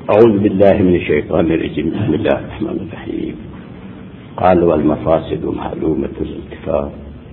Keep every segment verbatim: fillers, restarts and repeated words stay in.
أعوذ بالله من الشيطان الرجيم. بسم الله الرحمن الرحيم. قال: والمفاسد معلومة الانتفاع،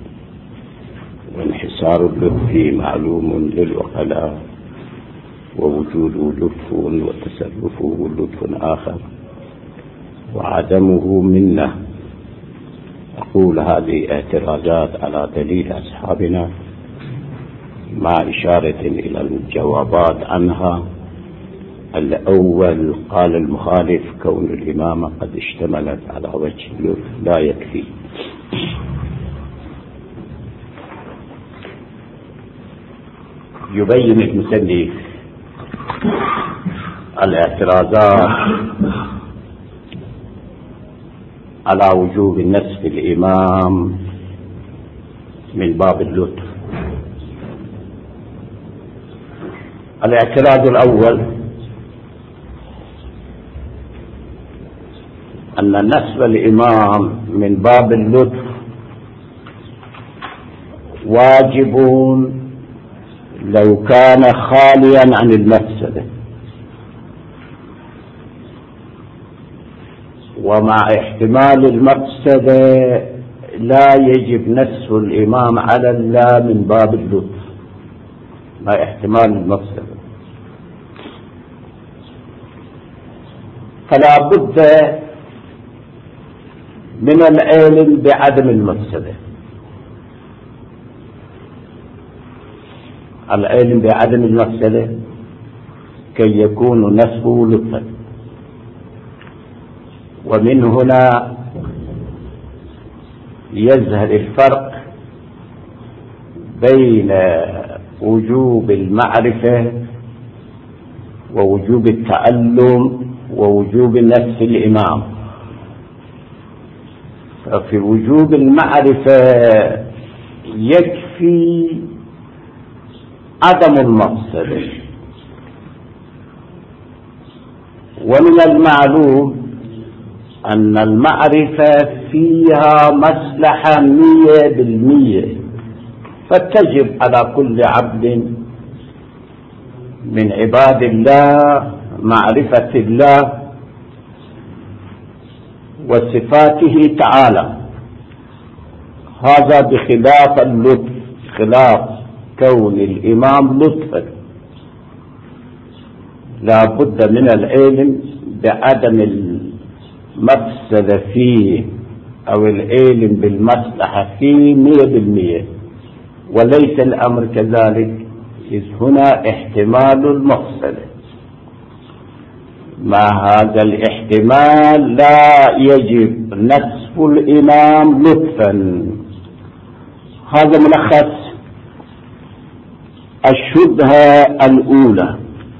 وانحسار اللطف معلوم للعقلاء، ووجوده لطف وتصرفه لطف آخر، وعدمه منه. أقول هذه اعتراضات على دليل أصحابنا مع إشارة إلى الجوابات عنها. الأول: قال المخالف: كون الإمامة قد اشتملت على وجه اللطف لا يكفي. يبين المسلف الاعتراضات على وجوب نسب الإمام من باب اللطف. الاعتراض الأول: أن نسب الإمام من باب اللطف واجب لو كان خاليا عن المفسدة، ومع احتمال المفسدة لا يجب نسب الإمام على الله من باب اللطف مع احتمال المفسدة. فلا بد من العلم بعدم المفسدة، العلم بعدم المفسدة كي يكون نسبه لطفا. ومن هنا يظهر الفرق بين وجوب المعرفة ووجوب التعلم ووجوب نسب الإمام. ففي وجوب المعرفة يكفي عدم المفسدة، ومن المعلوم أن المعرفة فيها مصلحة مية بالمية، فتجب على كل عبد من عباد الله معرفة الله وصفاته تعالى. هذا بخلاف اللطف، خلاف كون الإمام لطفا. لا بد من العلم بعدم المفسدة فيه أو العلم بالمصلحة فيه مية بالمية، وليس الأمر كذلك، إذ هنا احتمال المفسدة. مع هذا الاحتمال لا يجب نسب الإمام لطفا. هذا ملخص الشبهة الأولى.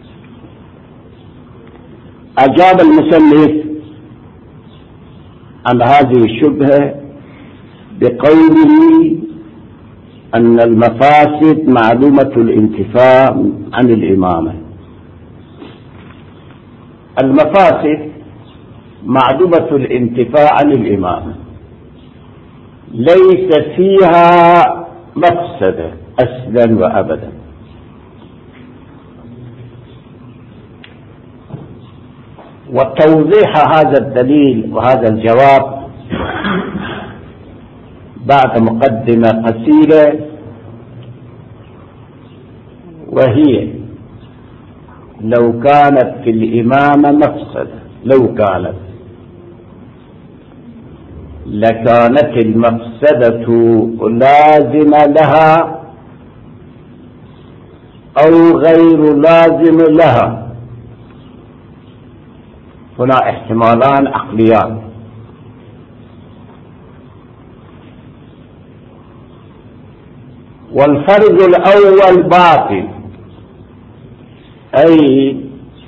أجاب المصنف عن هذه الشبهة بقوله أن المفاسد معلومة الانتفاع عن الإمامة. المفاسد معلومة الانتفاع عن الإمامة ليس فيها مفسدة أصلا وأبدا. وتوضيح هذا الدليل وهذا الجواب بعد مقدمة قصيرة، وهي: لو كانت في الإمامة مفسدة، لو كانت لكانت المفسدة لازمة لها أو غير لازم لها. هنا احتمالان عقليان. والفرض الأول باطل، أي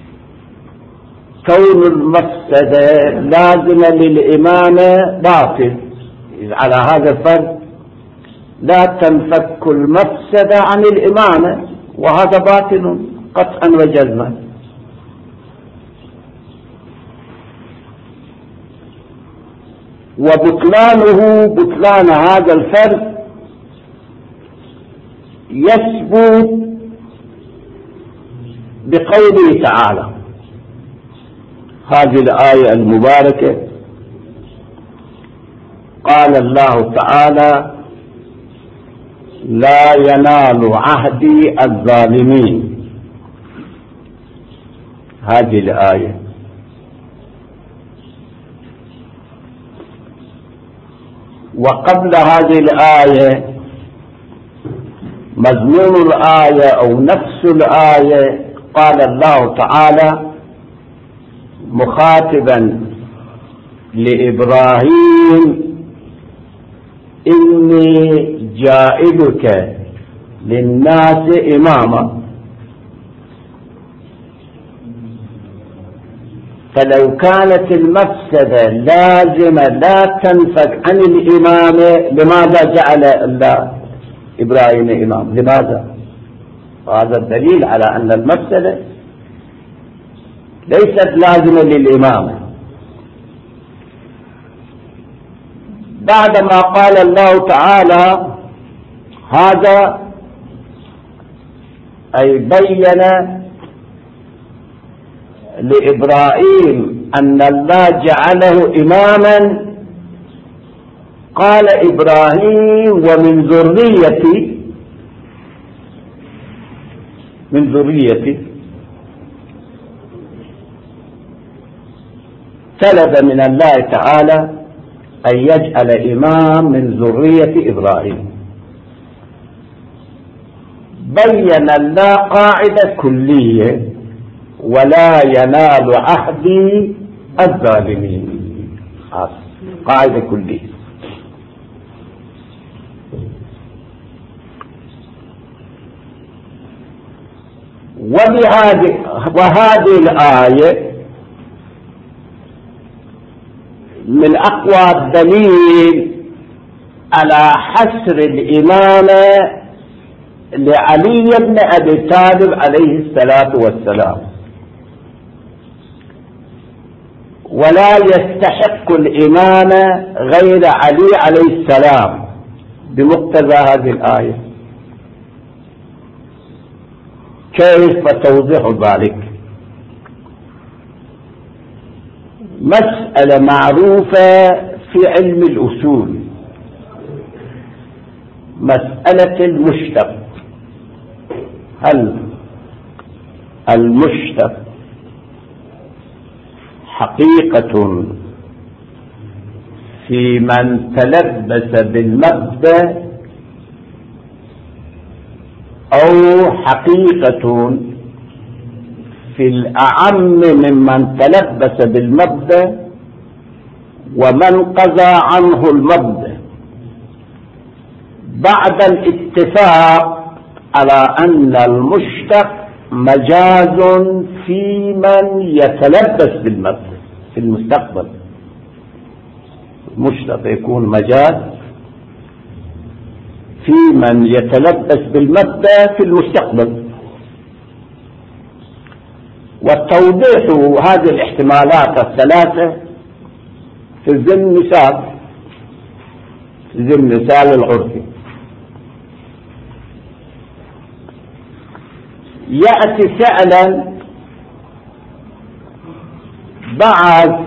كون المفسدة لازمة للإمامة باطل. على هذا الفرض لا تنفك المفسدة عن الإمامة، وهذا باطل قطعا وجزما. وبطلانه، بطلان هذا الفرض يثبت بقوله تعالى: هذه الآية المباركة قال الله تعالى: لا ينال عهدي الظالمين. هذه الآية. وقبل هذه الآية مضمون الآية أو نفس الآية قال الله تعالى مخاطبا لإبراهيم: إني جائلك للناس إماما. فلو كانت المفسدة لازمة لا تنفك عن الإمامة، لماذا جعل الله إبراهيم إمام؟ لماذا؟ وهذا الدليل على أن المفسدة ليست لازمة للإمامة. بعدما قال الله تعالى هذا، أي بين لإبراهيم أن الله جعله إماما، قال إبراهيم: ومن ذريتي، من ذريتي. طلب من الله تعالى أن يجعل إمام من ذرية إبراهيم. بين الله قاعدة كلية: ولا ينال عهدي الظالمين. قاعدة كلية. وبهذه وهذه الآية من أقوى الدليل على حسر الإمامة لعلي بن أبي طالب عليه الصلاة والسلام، ولا يستحق الإمامة غير علي عليه السلام بمقتضى هذه الآية. كيف توضح ذلك؟ مسألة معروفة في علم الأصول، مسألة المشتق. هل المشتق حقيقة في من تلبس بالمبدأ، أو حقيقة في الأعم ممن تلبس بالمبدأ ومن قضى عنه المبدأ بعد الاتفاق على أن المشتق مجاز في من يتلبس بالمبدأ في المستقبل؟ المشتق يكون مجاز في من يتلبس بالمبدأ في المستقبل. والتوضيح هذه الاحتمالات الثلاثة في ضمن مثال في ضمن مثال العرفي. يأتي فعلا بعد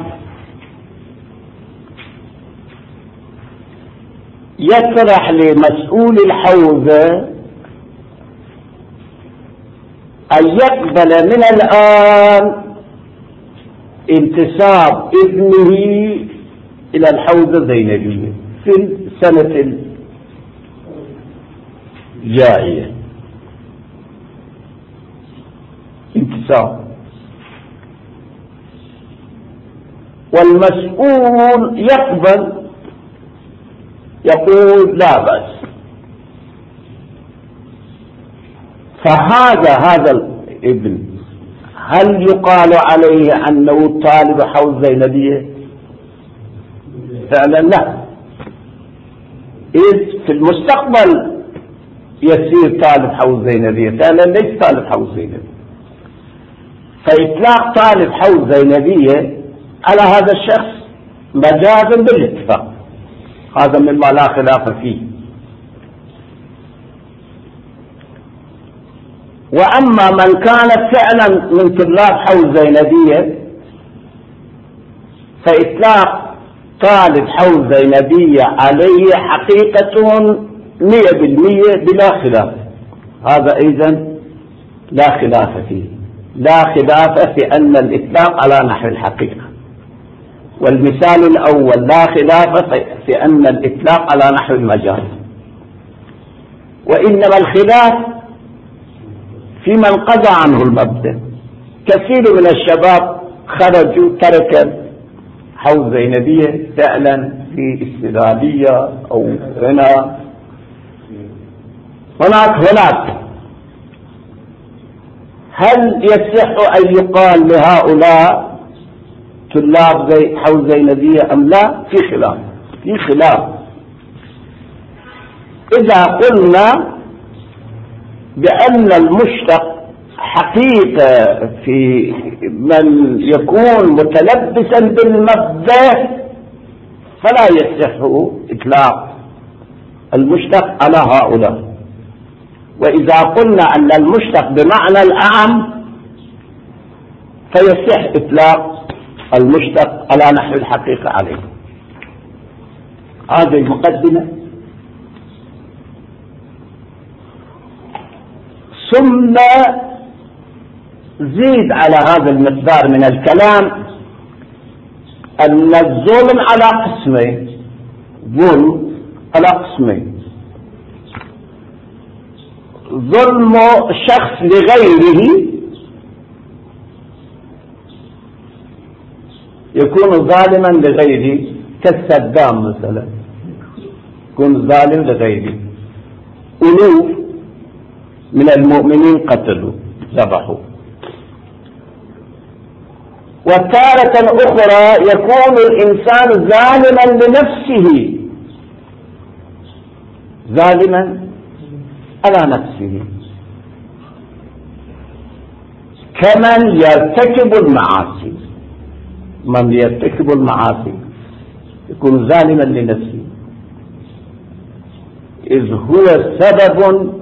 يطرح لمسؤول الحوزة أن يقبل من الآن انتساب ابنه إلى الحوزة الزينبية في السنة الجاية. انتساب، والمسؤول يقبل، يقول لا بأس. فهذا هذا الابن هل يقال عليه أنه طالب حوزة زينبية؟ فعلا لا، إذ في المستقبل يصير طالب حوزة زينبية، فعلا ليس طالب حوزة زينبية. فإطلاق طالب حوزة زينبية على هذا الشخص مجاز بالاتفاق، هذا مما لا خلاف فيه. وأما من كانت فعلا من طلاب حوزة زينبية فإطلاق طالب حوزة زينبية عليه حقيقة مئة بالمئة بلا خلاف. هذا أيضا لا خلاف فيه، لا خلاف في أن الإطلاق على نحو الحقيقة. والمثال الأول لا خلاف في أن الإطلاق على نحو المجاز. وإنما الخلاف في من قضى عنه المبدأ. كثير من الشباب خرجوا ترك حوزة زينبية فعلا في استدلالية أو هنا هناك هناك هل يصح أن يقال لهؤلاء طلاب زي حوزة زينبية أم لا؟ في خلاف، في خلاف. إذا قلنا بأن المشتق حقيقة في من يكون متلبسا بالمبدأ فلا يصح إطلاق المشتق على هؤلاء. وإذا قلنا أن المشتق بمعنى الأعم فيصح إطلاق المشتق على نحو الحقيقة عليه. هذه المقدمة. ثم زيد على هذا المقدار من الكلام أن الظلم على قسمين، ظلم على قسمين: ظلم شخص لغيره يكون ظالما لغيره، كالسدام مثلا يكون ظالم لغيره، ألوف من المؤمنين قتلوا ذبحوا. وتارة أخرى يكون الإنسان ظالما لنفسه، ظالما على نفسه، كمن يرتكب المعاصي. من يرتكب المعاصي يكون ظالما لنفسه، إذ هو سبب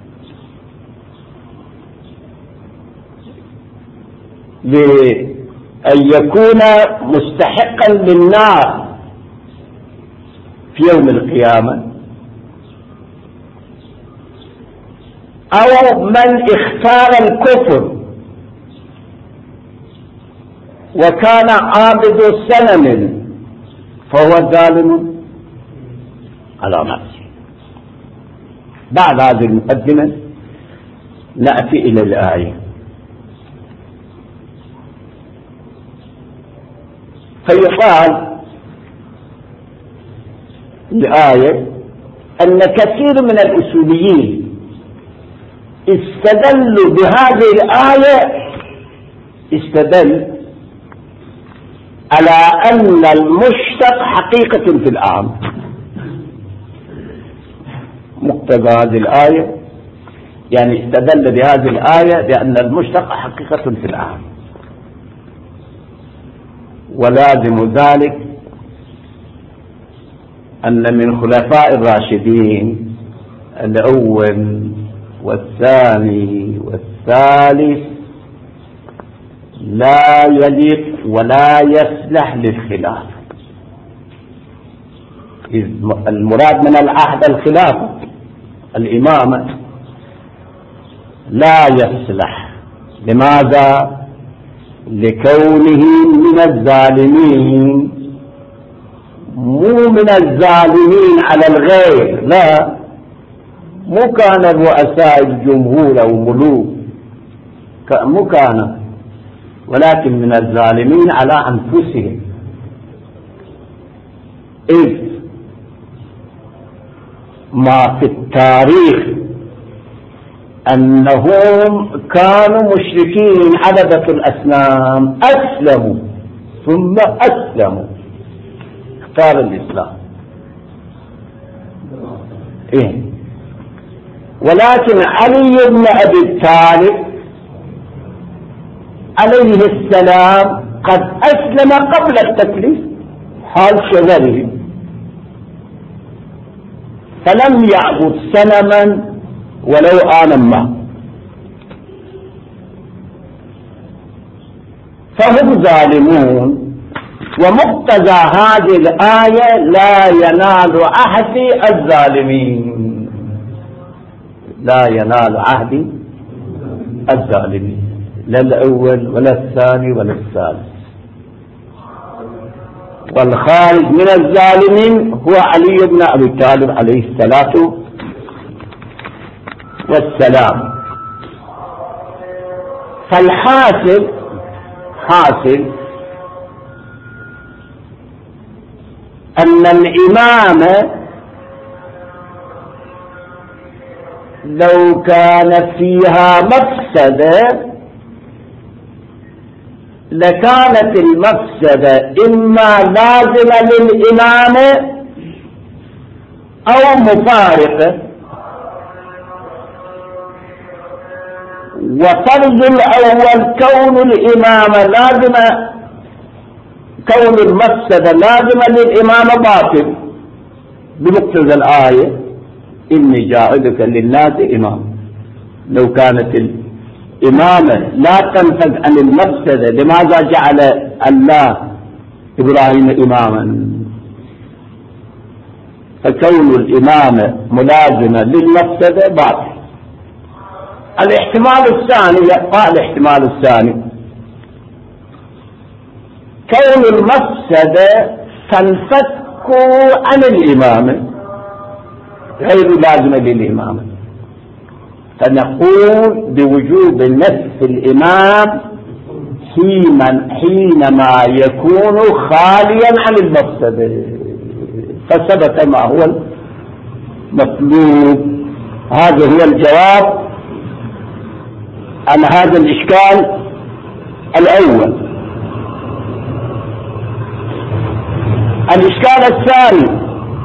لأن يكون مستحقا للنار في يوم القيامة، أو من اختار الكفر وكان عابد سنم فهو ظالم على نفسه. بعد هذه المقدمة نأتي إلى الآية. فيقال الآية أن كثير من الأصوليين استدلوا بهذه الآية، استدل على أن المشتق حقيقة في العام. مقتضى هذه الآية يعني استدل بهذه الآية بأن المشتق حقيقة في العام، ولازم ذلك أن من خلفاء الراشدين الأول والثاني والثالث لا يليق ولا يصلح للخلاف. المراد من العهد الخلافة الإمامة، لا يصلح. لماذا؟ لكونه من الظالمين، مو من الظالمين على الغير، لا، مو كان رؤساء الجمهور أو ملوك، مو كان، ولكن من الظالمين على أنفسهم. إذ ما في التاريخ أنهم كانوا مشركين عبدة الأصنام، أسلموا ثم أسلموا، اختار الإسلام. إيه؟ ولكن علي بن أبي طالب عليه السلام قد أسلم قبل التكليف حال شغله، فلم يعبد سنما ولو آنا ما، فهم ظالمون ومقتضى هذه الآية لا ينال عهد الظالمين، لا ينال عهد الظالمين، لا الأول ولا الثاني ولا الثالث. والخارج من الظالمين هو علي بن أبي طالب عليه الصلاة والسلام. فالحاصل حاصل أن الإمام لو كان فيها مفسدة لكانت المفسدة إما لازمة للإمام أو مفارقة، وفرض الأول كون الإمام لازمة، كون المفسدة لازمة للإمام باطل بمقتضى الآية إني جاعلك للناس إمام. لو كانت الإمامة لا تنفذ عن المفسدة لماذا جعل الله إبراهيم إماما؟ فكون الإمامة ملازمة للمفسدة باطل. الاحتمال الثاني، يبقى الاحتمال الثاني كون المفسدة تنفك عن الإمامة غير لازمة للإمامة، فنقول بوجوب نفس الإمام حينما يكون خاليا عن المفسدة، فثبت ما هو المطلوب. هذا هو الجواب عن هذا الإشكال الأول. الإشكال الثاني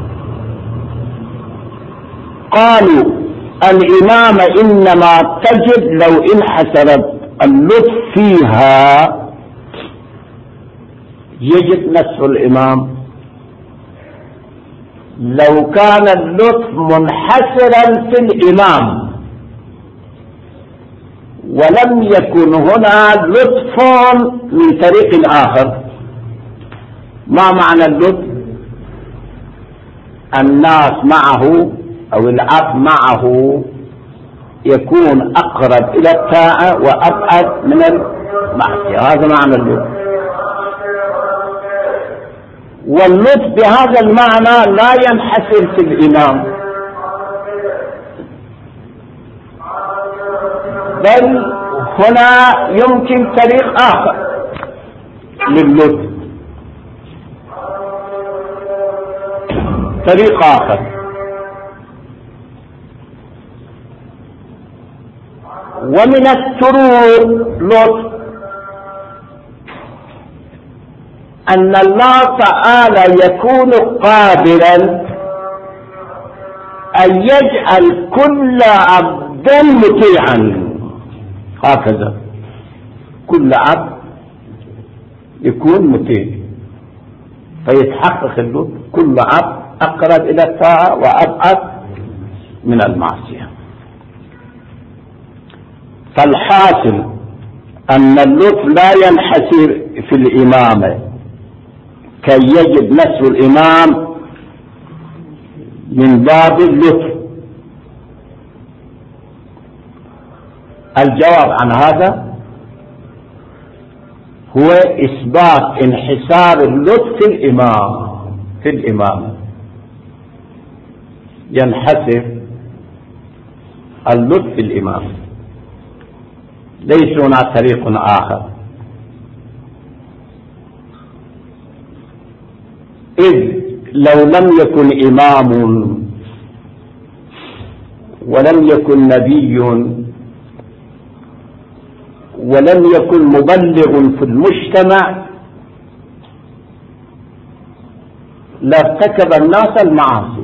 قالوا الإمامة إنما تجب لو انحسرت اللطف فيها، يجب نسخ الإمام لو كان اللطف منحسرا في الإمام ولم يكن هنا لطف من طريق آخر. ما معنى اللطف؟ الناس معه أو العبد معه يكون أقرب إلى الطاعة وأبعد من المعصية، هذا معنى اللطف. واللطف بهذا المعنى لا ينحصر في الإمام، بل هنا يمكن طريق آخر لللطف، طريق آخر. ومن السرور لطف أن الله تعالى يكون قادرا أن يجعل كل عبد مطيعا، هكذا كل عبد يكون مطيع فيتحقق اللطف، كل عبد أقرب إلى الطاعة وأبعد من المعصية. فالحاصل أن اللطف لا ينحصر في الإمامة كي يجب نسخ الإمام من باب اللطف. الجواب عن هذا هو إثبات انحصار اللطف في الإمام، في الإمامة ينحصر اللطف في الإمامة، ليس هناك طريق آخر. إذ لو لم يكن إمام ولم يكن نبي ولم يكن مبلغ في المجتمع لارتكب الناس المعاصي،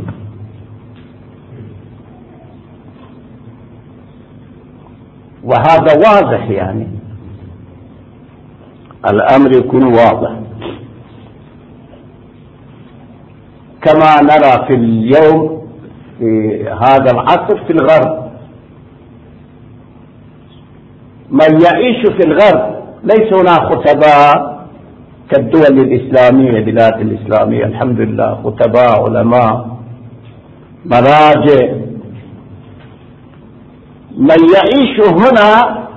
وهذا واضح، يعني الأمر يكون واضح كما نرى في اليوم في هذا العصر في الغرب. من يعيش في الغرب ليس هناك خطباء كالدول الإسلامية، بلاد الإسلامية الحمد لله خطباء علماء مراجع. من يعيش هنا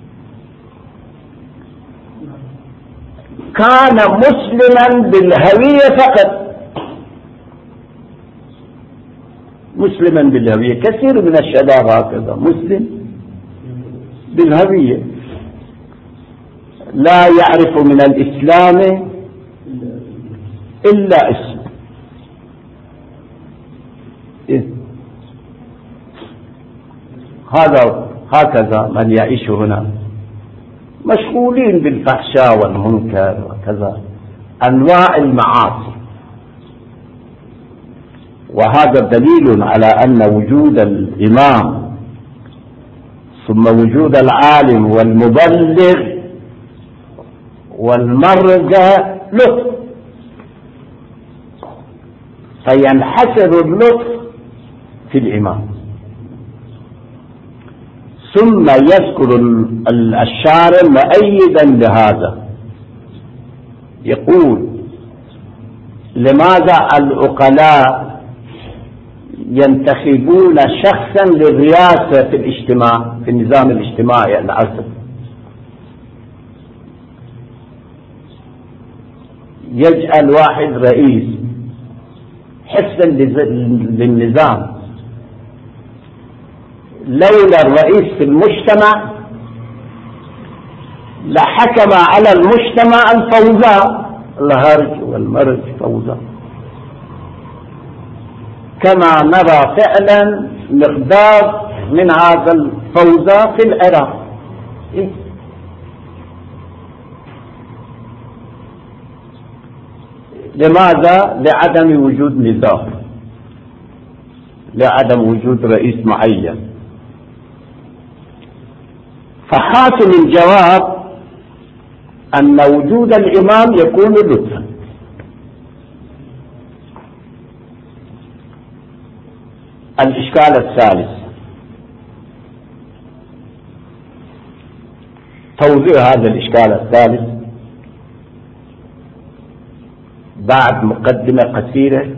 كان مسلما بالهوية فقط، مسلما بالهوية. كثير من الشباب هكذا مسلم بالهوية، لا يعرف من الإسلام إلا اسم. هذا هكذا من يعيش هنا مشغولين بالفحشاء والمنكر وكذا أنواع المعاصي. وهذا دليل على أن وجود الإمام ثم وجود العالم والمبلغ والمرجع لطف، فينحسر اللطف في الإمام. ثم يذكر الشارع مؤيدا لهذا، يقول: لماذا العقلاء ينتخبون شخصا للرئاسة في الاجتماع، في النظام الاجتماعي العصر؟ يجعل واحد رئيس حفظا للنظام. لولا الرئيس في المجتمع لحكم على المجتمع الفوضى، الهرج والمرج فوضى، كما نرى فعلا مقدار من هذا الفوضى في العراق. لماذا؟ لعدم وجود نظام، لعدم وجود رئيس معين. فحاصل الجواب أن وجود الإمام يكون لطفا. الإشكال الثالث توضيح هذا الإشكال الثالث بعد مقدمة قصيرة،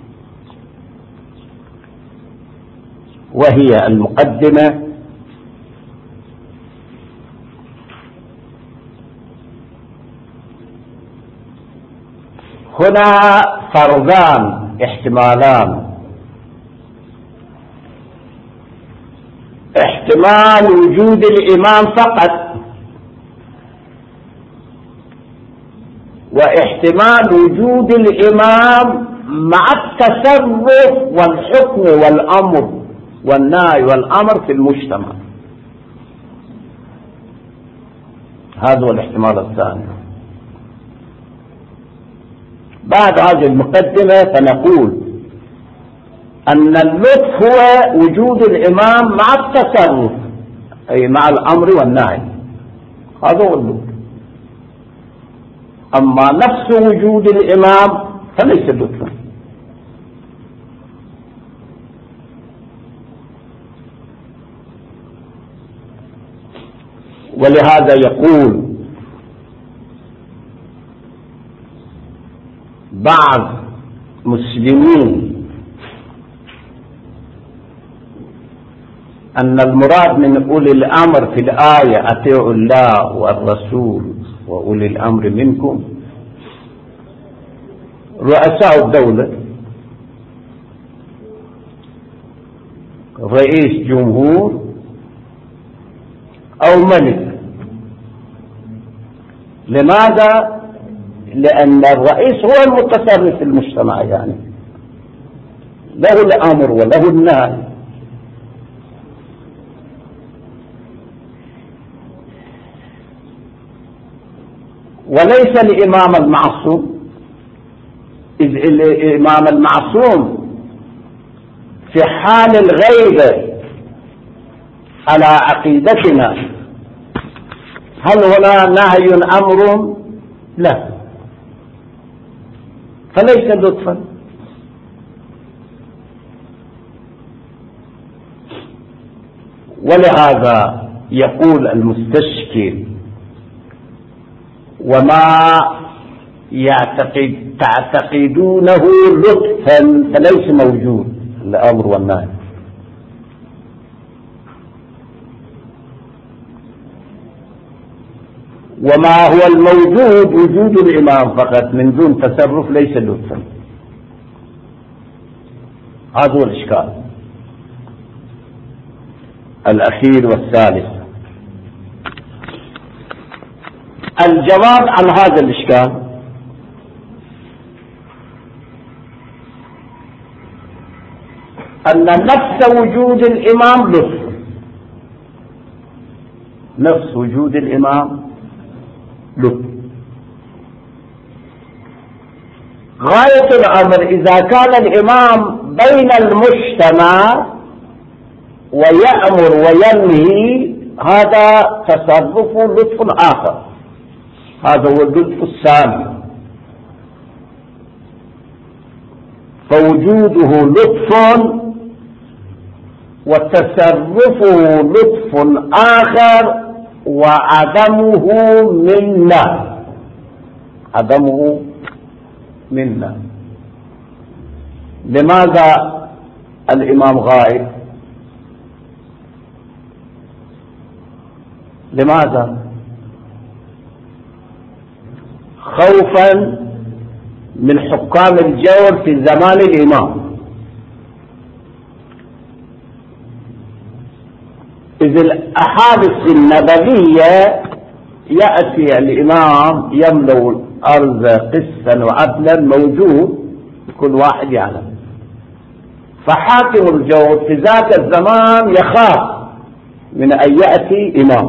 وهي المقدمة هنا فرضان احتمالان: احتمال وجود الإمام فقط، واحتمال وجود الإمام مع التصرف والحكم والأمر والنهي والأمر في المجتمع. هذا هو الاحتمال الثاني. بعد هذه المقدمة فنقول أن اللطف هو وجود الإمام مع التصرف، أي مع الأمر والنهي، هذا هو اللطف. أما نفس وجود الإمام فليس لطفا. ولهذا يقول بعض مسلمين أن المراد من أولي الأمر في الآية أطيعوا الله والرسول وأولي الأمر منكم رؤساء الدولة، رئيس جمهور أو ملك. لماذا؟ لأن الرئيس هو المتصرف في المجتمع، يعني له الأمر وله النهي. وليس الإمام المعصوم، إذ الإمام المعصوم في حال الغيبة على عقيدتنا هل هنا نهي أمر؟ لا، فليس لطفا. ولهذا يقول المستشكل: وما يعتقد تعتقدونه لطفا فليس موجود الأمر والنهي. وما هو الموجود وجود الإمام فقط من دون تصرف ليس لطفا. هذا هو الإشكال الأخير والثالث. الجواب عن هذا الإشكال أن نفس وجود الإمام لطف، نفس وجود الإمام لطف. غاية الأمر إذا كان الإمام بين المجتمع ويأمر وينهي هذا تصرف لطف آخر، هذا هو اللطف الثاني. فوجوده لطف وتصرفه لطف آخر وعدمه منا، عدمه منا. لماذا الإمام غائب؟ لماذا؟ خوفا من حكام الجور في زمان الإمام، إذ الأحاديث النبوية يأتي الإمام يملأ الأرض قسطا وعدلا موجود كل واحد يعلم، فحاكم الجور في ذاك الزمان يخاف من أن يأتي إمام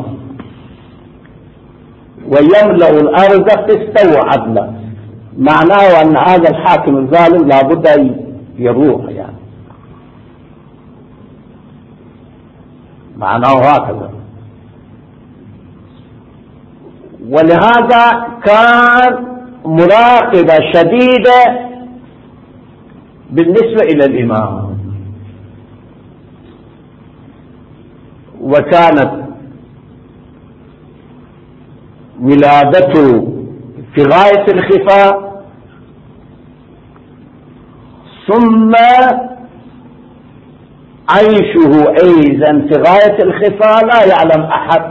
ويملأ الأرض قسطا وعدلا، معناه أن هذا الحاكم الظالم لابد أن يروح، يعني معناه هكذا. ولهذا كان مراقبة شديدة بالنسبة إلى الإمام، وكانت ولادته في غاية الخفاء، ثم عيشه أيضا في غاية الخفاء، لا يعلم أحد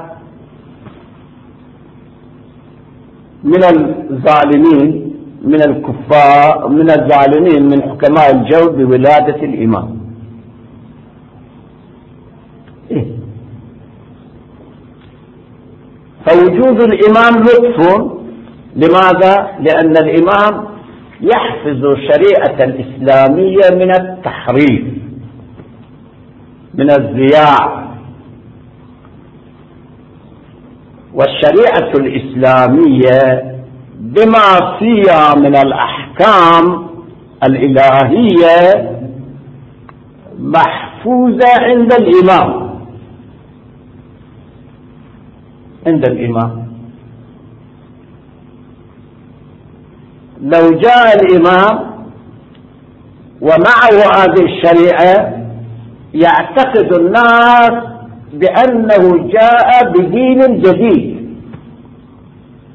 من الظالمين من الكفار من الظالمين من حكماء الجور بولادة الإمام. إيه؟ فوجود الإمام لطف. لماذا؟ لأن الإمام يحفظ الشريعة الإسلامية من التحريف، من الضياع. والشريعة الإسلامية بما فيها من الأحكام الإلهية محفوظة عند الإمام، عند الإمام. لو جاء الإمام ومعه هذه الشريعة يعتقد الناس بأنه جاء بدين جديد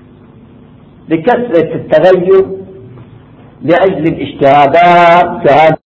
لكثرة التغير لأجل الاجتهادات.